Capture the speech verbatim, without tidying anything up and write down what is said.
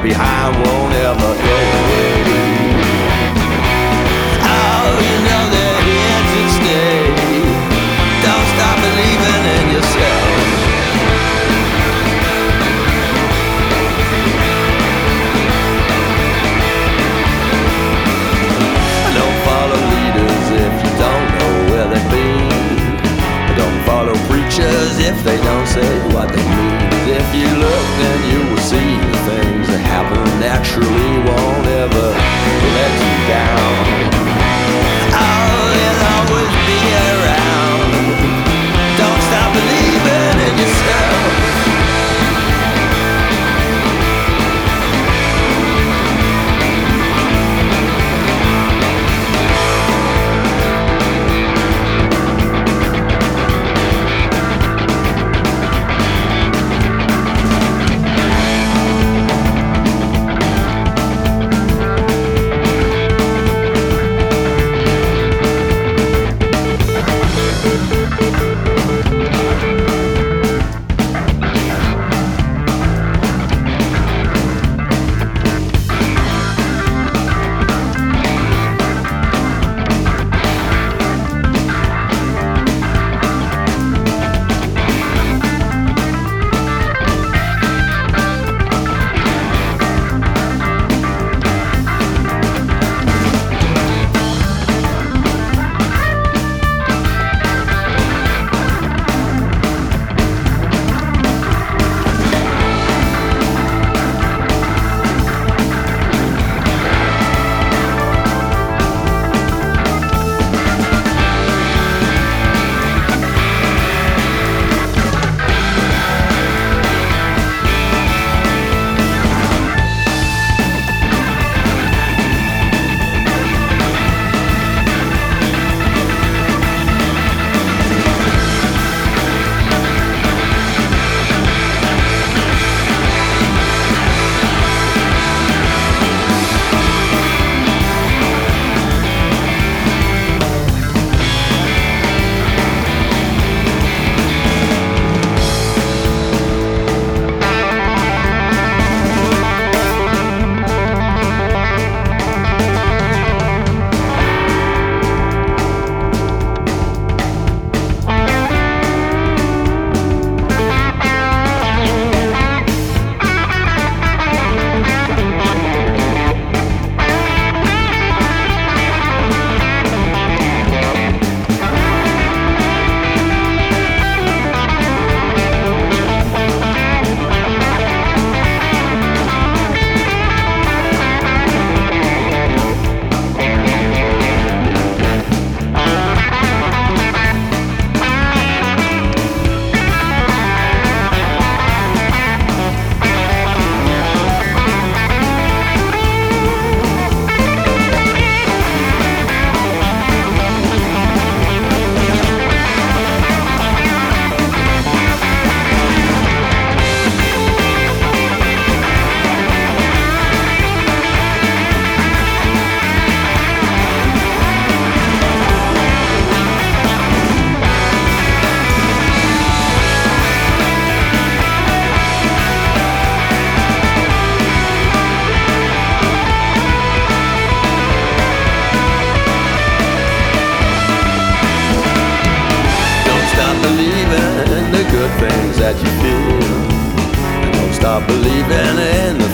behind won't ever go away. Oh, you know they're here to stay. Don't stop believing in yourself. Don't follow leaders if you don't know where they've been. Don't follow preachers if they don't say what they mean. If you look, then you will see the things that happen naturally won't ever let you down. Oh, they'll always be around. Don't stop believing in yourself. Things that you feel, and don't stop believing in